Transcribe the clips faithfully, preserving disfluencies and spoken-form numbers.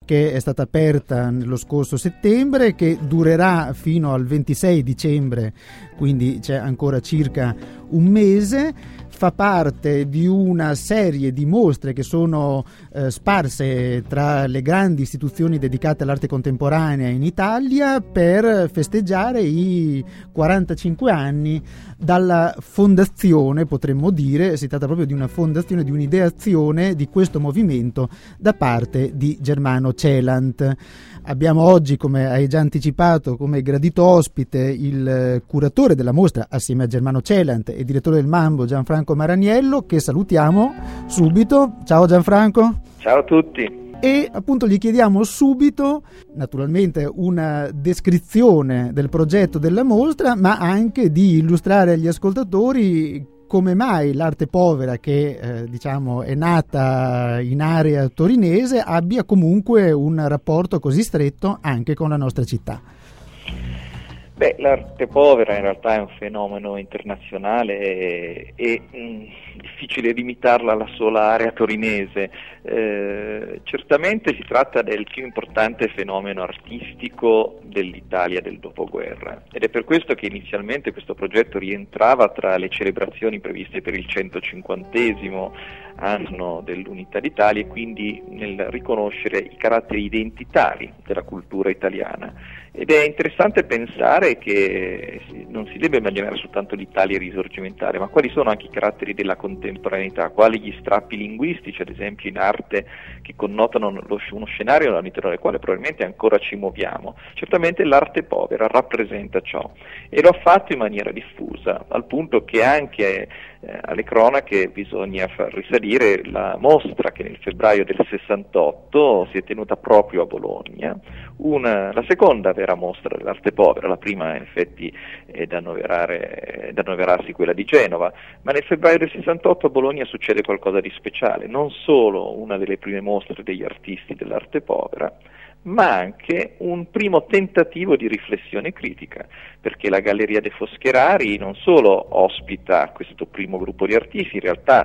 che è stata aperta nello scorso settembre, che durerà fino al ventisei dicembre, quindi c'è ancora circa un mese. Fa parte di una serie di mostre che sono eh, sparse tra le grandi istituzioni dedicate all'arte contemporanea in Italia per festeggiare i quarantacinque anni dalla fondazione, potremmo dire. Si tratta proprio di una fondazione, di un'ideazione di questo movimento da parte di Germano Celant. Abbiamo oggi, come hai già anticipato, come gradito ospite il curatore della mostra assieme a Germano Celant e direttore del Mambo, Gianfranco Maraniello, che salutiamo subito. Ciao Gianfranco. Ciao a tutti. E appunto gli chiediamo subito, naturalmente, una descrizione del progetto della mostra, ma anche di illustrare agli ascoltatori come mai l'arte povera, che eh, diciamo è nata in area torinese, abbia comunque un rapporto così stretto anche con la nostra città. Beh, l'arte povera in realtà è un fenomeno internazionale e, e mh, difficile limitarla alla sola area torinese. Eh, certamente si tratta del più importante fenomeno artistico dell'Italia del dopoguerra, ed è per questo che inizialmente questo progetto rientrava tra le celebrazioni previste per il centocinquantesimo anno dell'Unità d'Italia, e quindi nel riconoscere i caratteri identitari della cultura italiana. Ed è interessante pensare che non si debba immaginare soltanto l'Italia risorgimentale, ma quali sono anche i caratteri della contemporaneità, quali gli strappi linguistici, ad esempio in arte, che connotano lo, uno scenario all'interno del quale probabilmente ancora ci muoviamo. Certamente l'arte povera rappresenta ciò, e lo ha fatto in maniera diffusa, al punto che anche eh, alle cronache bisogna far risalire la mostra che nel febbraio del sessantotto si è tenuta proprio a Bologna, una, la seconda vera mostra dell'arte povera. La prima in effetti è da annoverare, è da annoverarsi quella di Genova, ma nel febbraio del sessantotto a Bologna succede qualcosa di speciale, non solo una delle prime mostre degli artisti dell'arte povera, ma anche un primo tentativo di riflessione critica, perché la Galleria dei Foscherari non solo ospita questo primo gruppo di artisti, in realtà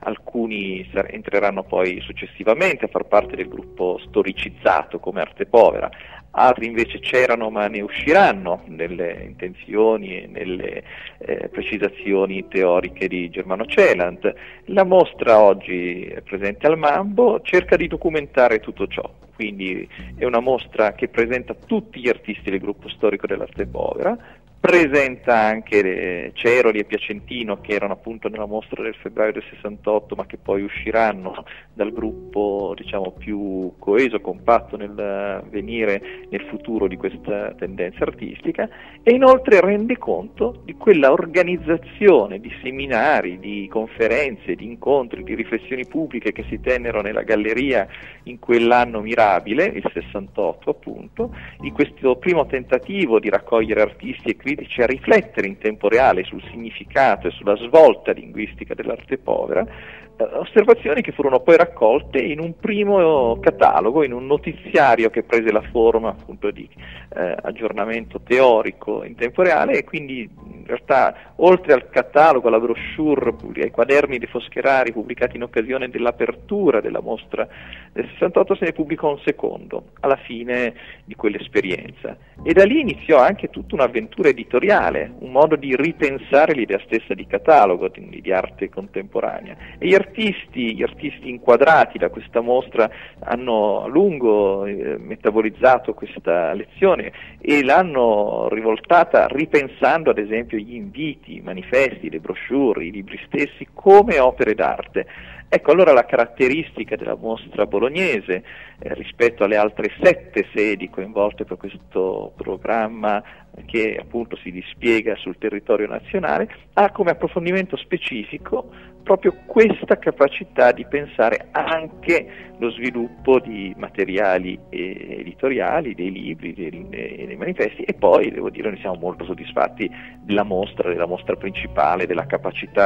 alcuni entreranno poi successivamente a far parte del gruppo storicizzato come arte povera, altri invece c'erano ma ne usciranno nelle intenzioni e nelle eh, precisazioni teoriche di Germano Celant. La mostra oggi presente al Mambo cerca di documentare tutto ciò, quindi è una mostra che presenta tutti gli artisti del gruppo storico dell'arte povera, presenta anche le Ceroli e Piacentino, che erano appunto nella mostra del febbraio del sessantotto, ma che poi usciranno dal gruppo, diciamo, più coeso, compatto nel venire nel futuro di questa tendenza artistica, e inoltre rende conto di quella organizzazione di seminari, di conferenze, di incontri, di riflessioni pubbliche che si tennero nella galleria in quell'anno mirabile, il sessantotto appunto, di questo primo tentativo di raccogliere artisti e critici a riflettere in tempo reale sul significato e sulla svolta linguistica dell'arte povera, eh, osservazioni che furono poi raccolte in un primo catalogo, in un notiziario che prese la forma appunto di eh, aggiornamento teorico in tempo reale, e quindi in realtà oltre al catalogo, alla brochure, ai quaderni dei Foscherari pubblicati in occasione dell'apertura della mostra del sessantotto, se ne pubblicò un secondo alla fine di quell'esperienza, e da lì iniziò anche tutta un'avventura editoriale, un modo di ripensare l'idea stessa di catalogo, di, di arte contemporanea. E gli artisti, gli artisti inquadrati da questa mostra hanno a lungo eh, metabolizzato questa lezione e l'hanno rivoltata ripensando ad esempio gli inviti, i manifesti, le brochure, i libri stessi come opere d'arte. Ecco allora la caratteristica della mostra bolognese eh, rispetto alle altre sette sedi coinvolte per questo programma che appunto si dispiega sul territorio nazionale, ha come approfondimento specifico proprio questa capacità di pensare anche lo sviluppo di materiali editoriali, dei libri, dei, dei manifesti, e poi devo dire noi siamo molto soddisfatti della mostra, della mostra principale, della capacità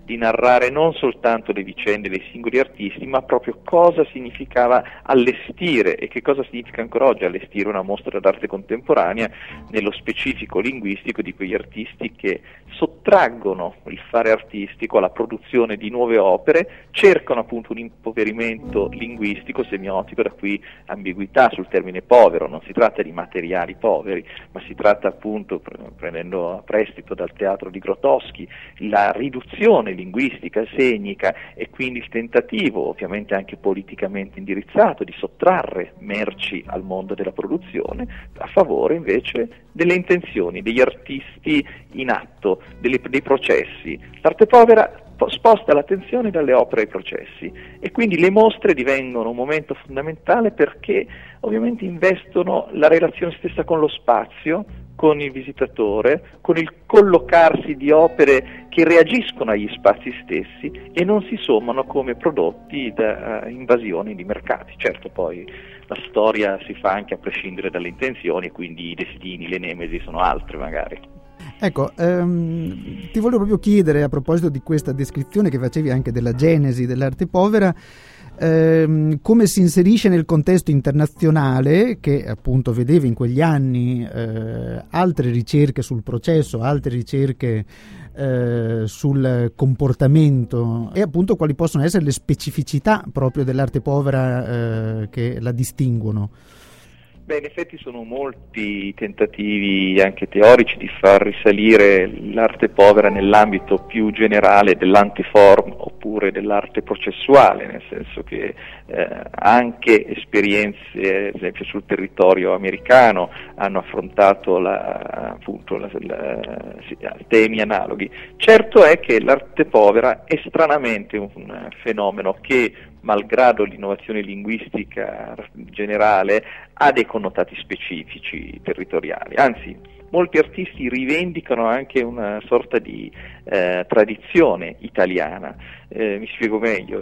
di narrare non soltanto le vicende dei singoli artisti, ma proprio cosa significava allestire e che cosa significa ancora oggi allestire una mostra d'arte contemporanea nello specifico linguistico di quegli artisti che sottraggono il fare artistico alla produzione di nuove opere, cercano appunto un impoverimento linguistico, semiotico, da qui ambiguità sul termine povero. Non si tratta di materiali poveri, ma si tratta appunto, prendendo a prestito dal teatro di Grotowski, la riduzione linguistica, segnica, e quindi il tentativo, ovviamente anche politicamente indirizzato, di sottrarre merci al mondo della produzione a favore invece delle intenzioni, degli artisti in atto, delle, dei processi. L'arte povera sposta l'attenzione dalle opere ai processi e quindi le mostre divengono un momento fondamentale perché ovviamente investono la relazione stessa con lo spazio, con il visitatore, con il collocarsi di opere che reagiscono agli spazi stessi e non si sommano come prodotti da uh, invasioni di mercati. Certo, poi la storia si fa anche a prescindere dalle intenzioni e quindi i destini, le nemesi sono altre magari. Ecco, ehm, ti volevo proprio chiedere, a proposito di questa descrizione che facevi anche della genesi dell'arte povera, ehm, come si inserisce nel contesto internazionale che appunto vedevi in quegli anni eh, altre ricerche sul processo, altre ricerche eh, sul comportamento, e appunto quali possono essere le specificità proprio dell'arte povera eh, che la distinguono. Beh, in effetti sono molti i tentativi anche teorici di far risalire l'arte povera nell'ambito più generale dell'antiform oppure dell'arte processuale, nel senso che eh, anche esperienze, ad esempio sul territorio americano, hanno affrontato la, appunto la, la, temi analoghi. Certo è che l'arte povera è stranamente un fenomeno che, malgrado l'innovazione linguistica generale, ha dei connotati specifici territoriali. Anzi, molti artisti rivendicano anche una sorta di eh, tradizione italiana. Eh, mi spiego meglio.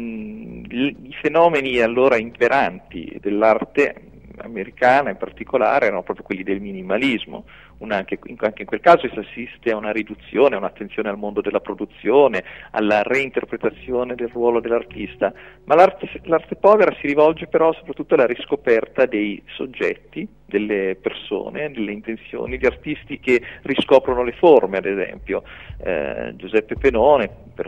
Mm, I fenomeni allora imperanti dell'arte americana in particolare erano proprio quelli del minimalismo. Una, anche, anche in quel caso si assiste a una riduzione, a un'attenzione al mondo della produzione, alla reinterpretazione del ruolo dell'artista, ma l'arte, l'arte povera si rivolge però soprattutto alla riscoperta dei soggetti, delle persone, delle intenzioni, di artisti che riscoprono le forme, ad esempio. Eh, Giuseppe Penone, per,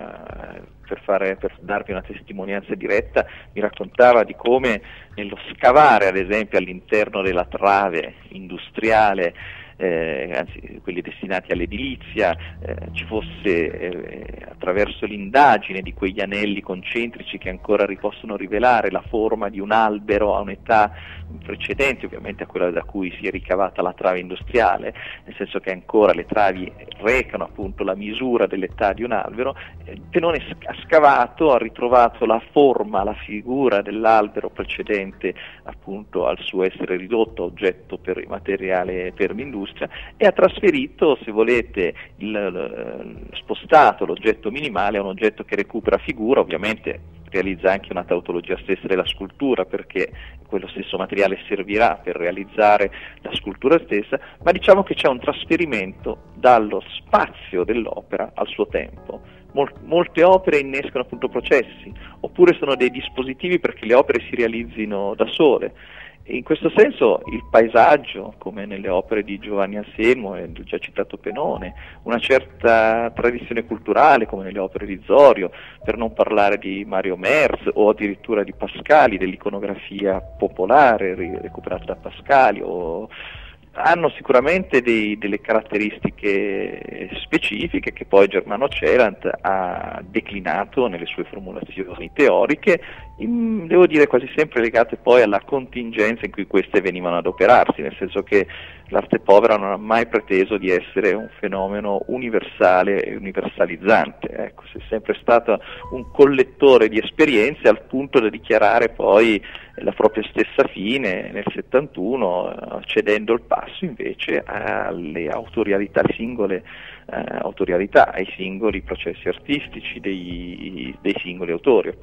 uh, per, fare, per darvi una testimonianza diretta, mi raccontava di come nello scavare, ad esempio, all'interno della trave industriale, Eh, anzi quelli destinati all'edilizia, eh, ci fosse eh, attraverso l'indagine di quegli anelli concentrici che ancora possono rivelare la forma di un albero a un'età precedente ovviamente a quella da cui si è ricavata la trave industriale, nel senso che ancora le travi recano appunto la misura dell'età di un albero. eh, Penone ha scavato, ha ritrovato la forma, la figura dell'albero precedente appunto al suo essere ridotto oggetto per materiale per l'industria, e ha trasferito, se volete, il, il, spostato l'oggetto minimale a un oggetto che recupera figura. Ovviamente realizza anche una tautologia stessa della scultura, perché quello stesso materiale servirà per realizzare la scultura stessa, ma diciamo che c'è un trasferimento dallo spazio dell'opera al suo tempo. Mol- molte opere innescano appunto processi, oppure sono dei dispositivi perché le opere si realizzino da sole. E in questo senso il paesaggio, come nelle opere di Giovanni Anselmo e del già citato Penone, una certa tradizione culturale, come nelle opere di Zorio, per non parlare di Mario Merz o addirittura di Pascali, dell'iconografia popolare recuperata da Pascali, o hanno sicuramente dei, delle caratteristiche specifiche che poi Germano Celant ha declinato nelle sue formulazioni teoriche, in, devo dire quasi sempre legate poi alla contingenza in cui queste venivano ad operarsi, nel senso che l'arte povera non ha mai preteso di essere un fenomeno universale e universalizzante. Ecco, è sempre stato un collettore di esperienze al punto da dichiarare poi la propria stessa fine nel settantuno, cedendo il passo invece alle autorialità singole, eh, autorialità ai singoli processi artistici dei, dei singoli autori, appunto.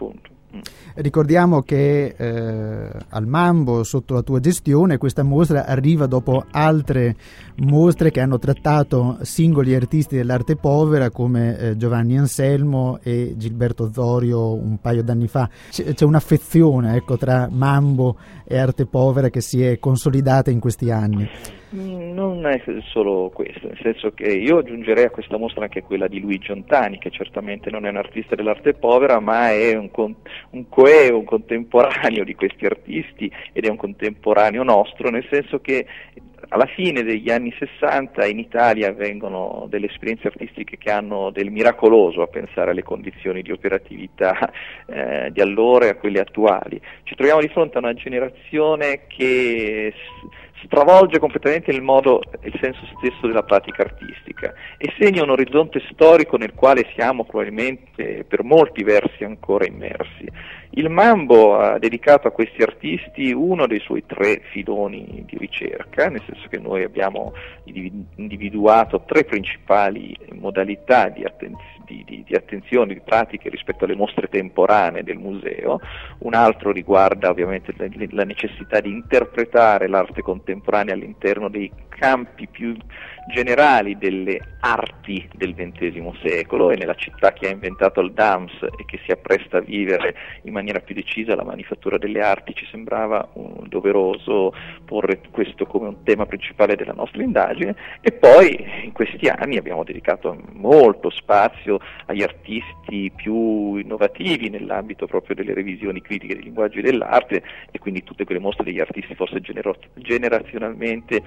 Ricordiamo che eh, al Mambo, sotto la tua gestione, questa mostra arriva dopo altre mostre che hanno trattato singoli artisti dell'arte povera come eh, Giovanni Anselmo e Gilberto Zorio un paio d'anni fa. C- c'è un'affezione, ecco, tra Mambo e arte povera che si è consolidata in questi anni. Non è solo questo, nel senso che io aggiungerei a questa mostra anche quella di Luigi Ontani, che certamente non è un artista dell'arte povera, ma è un, con, un coeo, un contemporaneo di questi artisti ed è un contemporaneo nostro, nel senso che alla fine degli anni sessanta in Italia avvengono delle esperienze artistiche che hanno del miracoloso a pensare alle condizioni di operatività eh, di allora e a quelle attuali. Ci troviamo di fronte a una generazione che stravolge completamente il modo e il senso stesso della pratica artistica e segna un orizzonte storico nel quale siamo probabilmente per molti versi ancora immersi. Il Mambo ha dedicato a questi artisti uno dei suoi tre filoni di ricerca, nel senso che noi abbiamo individuato tre principali modalità di attenzione Di, di, di attenzione, di pratiche rispetto alle mostre temporanee del museo. Un altro riguarda ovviamente la, la necessità di interpretare l'arte contemporanea all'interno dei campi più generali delle arti del ventesimo secolo e nella città che ha inventato il D A M S e che si appresta a vivere in maniera più decisa la manifattura delle arti, ci sembrava un, doveroso porre questo come un tema principale della nostra indagine. E poi in questi anni abbiamo dedicato molto spazio agli artisti più innovativi nell'ambito proprio delle revisioni critiche dei linguaggi dell'arte e quindi tutte quelle mostre degli artisti forse genero- generazionalmente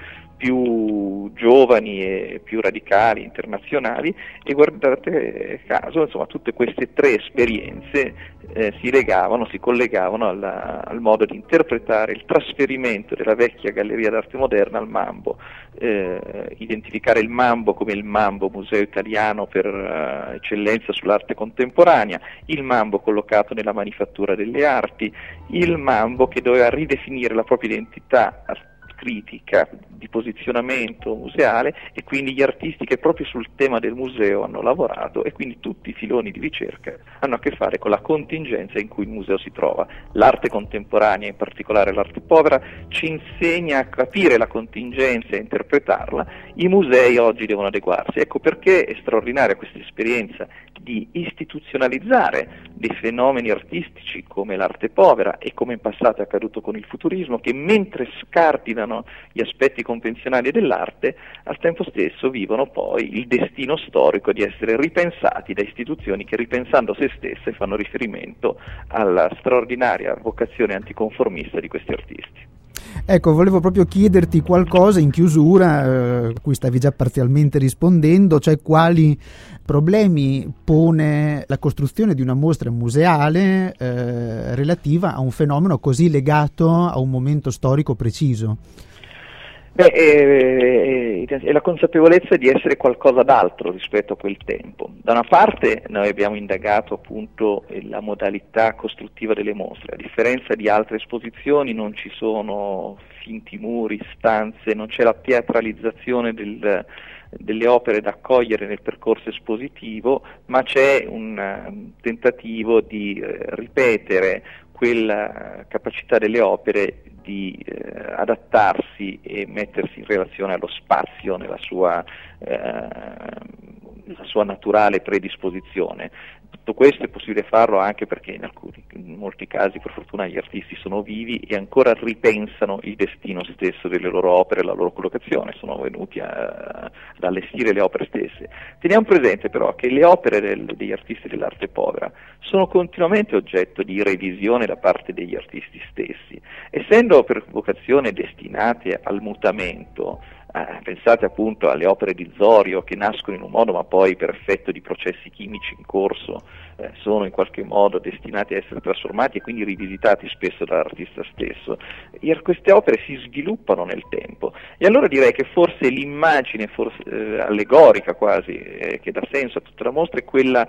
più giovani e più radicali, internazionali, e guardate caso, insomma, tutte queste tre esperienze eh, si legavano, si collegavano alla, al modo di interpretare il trasferimento della vecchia galleria d'arte moderna al Mambo, eh, identificare il Mambo come il Mambo Museo Italiano per uh, eccellenza sull'arte contemporanea, il Mambo collocato nella manifattura delle arti, il Mambo che doveva ridefinire la propria identità critica di posizionamento museale e quindi gli artisti che proprio sul tema del museo hanno lavorato, e quindi tutti i filoni di ricerca hanno a che fare con la contingenza in cui il museo si trova. L'arte contemporanea, in particolare l'arte povera, ci insegna a capire la contingenza e a interpretarla. I musei oggi devono adeguarsi. Ecco perché è straordinaria questa esperienza di istituzionalizzare dei fenomeni artistici come l'arte povera e come in passato è accaduto con il futurismo, che mentre scardinano gli aspetti convenzionali dell'arte, al tempo stesso vivono poi il destino storico di essere ripensati da istituzioni che, ripensando se stesse, fanno riferimento alla straordinaria vocazione anticonformista di questi artisti. Ecco, volevo proprio chiederti qualcosa in chiusura, eh, cui stavi già parzialmente rispondendo, cioè quali problemi pone la costruzione di una mostra museale eh, relativa a un fenomeno così legato a un momento storico preciso. Beh, è, è la consapevolezza di essere qualcosa d'altro rispetto a quel tempo. Da una parte noi abbiamo indagato appunto la modalità costruttiva delle mostre. A differenza di altre esposizioni non ci sono finti muri, stanze, non c'è la teatralizzazione del, delle opere da accogliere nel percorso espositivo, ma c'è un, un tentativo di eh, ripetere quella capacità delle opere di eh, adattarsi e mettersi in relazione allo spazio nella sua, eh, la sua naturale predisposizione. Tutto questo è possibile farlo anche perché in, alcuni, in molti casi, per fortuna, gli artisti sono vivi e ancora ripensano il destino stesso delle loro opere e la loro collocazione, sono venuti a, ad allestire le opere stesse. Teniamo presente però che le opere del, degli artisti dell'arte povera sono continuamente oggetto di revisione da parte degli artisti stessi, essendo per vocazione destinate al mutamento. Eh, pensate appunto alle opere di Zorio, che nascono in un modo ma poi per effetto di processi chimici in corso eh, sono in qualche modo destinati a essere trasformati e quindi rivisitati spesso dall'artista stesso. E queste opere si sviluppano nel tempo e allora direi che forse l'immagine forse, eh, allegorica quasi eh, che dà senso a tutta la mostra è quella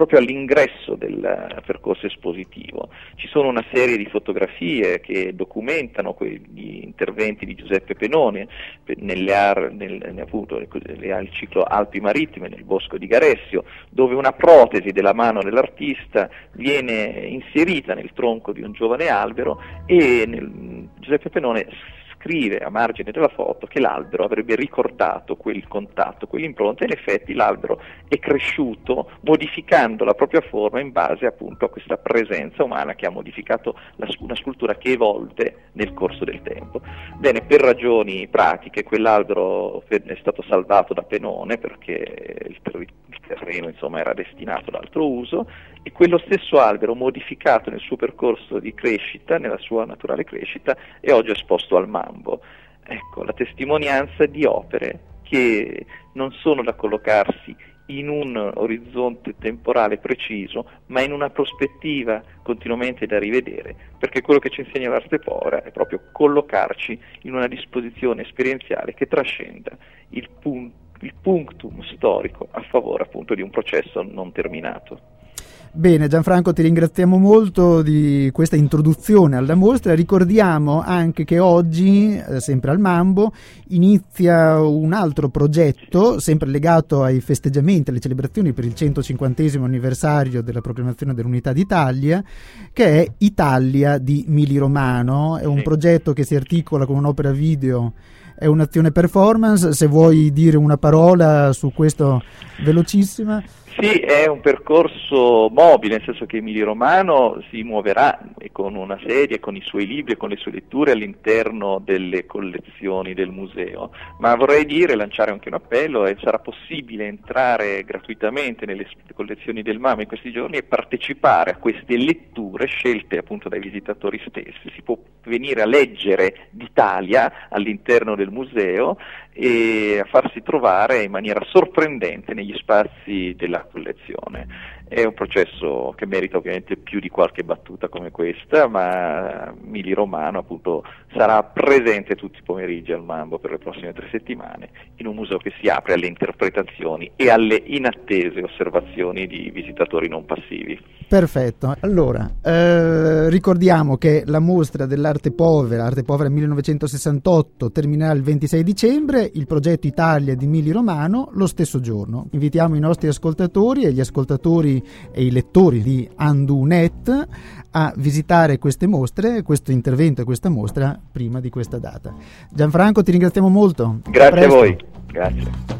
proprio all'ingresso del percorso espositivo. Ci sono una serie di fotografie che documentano quegli interventi di Giuseppe Penone nelle ar- nel, appunto, il ciclo Alpi Marittime nel bosco di Garessio, dove una protesi della mano dell'artista viene inserita nel tronco di un giovane albero e nel, Giuseppe Penone scrive a margine della foto che l'albero avrebbe ricordato quel contatto, quell'impronta, e in effetti l'albero è cresciuto modificando la propria forma in base appunto a questa presenza umana che ha modificato la, una scultura che evolve nel corso del tempo. Bene, per ragioni pratiche quell'albero è stato salvato da Penone perché il, ter- il terreno insomma era destinato ad altro uso, e quello stesso albero modificato nel suo percorso di crescita, nella sua naturale crescita, è oggi esposto al Mambo. Ecco, la testimonianza di opere che non sono da collocarsi in un orizzonte temporale preciso, ma in una prospettiva continuamente da rivedere, perché quello che ci insegna l'arte povera è proprio collocarci in una disposizione esperienziale che trascenda il, pun- il punctum storico a favore appunto di un processo non terminato. Bene, Gianfranco, ti ringraziamo molto di questa introduzione alla mostra. Ricordiamo anche che oggi, eh, sempre al Mambo, inizia un altro progetto, sempre legato ai festeggiamenti, alle celebrazioni per il centocinquantesimo anniversario della proclamazione dell'Unità d'Italia, che è Italia di Mili Romano. È un sì. progetto che si articola con un'opera video, è un'azione performance. Se vuoi dire una parola su questo velocissima. Sì, è un percorso mobile, nel senso che Emilio Romano si muoverà con una serie, con i suoi libri e con le sue letture all'interno delle collezioni del museo, ma vorrei dire, lanciare anche un appello, e sarà possibile entrare gratuitamente nelle collezioni del Mambo in questi giorni e partecipare a queste letture scelte appunto dai visitatori stessi. Si può venire a leggere d'Italia all'interno del museo e a farsi trovare in maniera sorprendente negli spazi della collezione. È un processo che merita ovviamente più di qualche battuta come questa, ma Mili Romano appunto sarà presente tutti i pomeriggi al Mambo per le prossime tre settimane in un museo che si apre alle interpretazioni e alle inattese osservazioni di visitatori non passivi. Perfetto, allora eh, ricordiamo che la mostra dell'arte povera, Arte povera millenovecentosessantotto, terminerà il ventisei dicembre, il progetto Italia di Mili Romano lo stesso giorno. Invitiamo i nostri ascoltatori e gli ascoltatori e i lettori di Andunet a visitare queste mostre, questo intervento e questa mostra prima di questa data. Gianfranco, ti ringraziamo molto. Grazie a, a voi. Grazie.